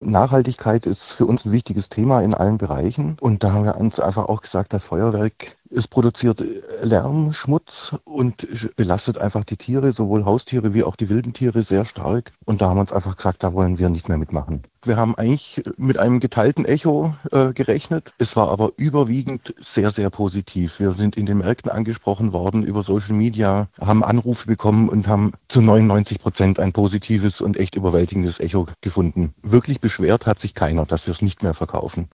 Nachhaltigkeit ist für uns ein wichtiges Thema in allen Bereichen. Und da haben wir uns einfach auch gesagt, das Feuerwerk, es produziert Lärm, Schmutz und belastet einfach die Tiere, sowohl Haustiere wie auch die wilden Tiere sehr stark. Und da haben wir uns einfach gesagt, da wollen wir nicht mehr mitmachen. Wir haben eigentlich mit einem geteilten Echo gerechnet. Es war aber überwiegend sehr, sehr positiv. Wir sind in den Märkten angesprochen worden über Social Media, haben Anrufe bekommen und haben zu 99% ein positives und echt überwältigendes Echo gefunden. Wirklich beschwert hat sich keiner, dass wir es nicht mehr verkaufen.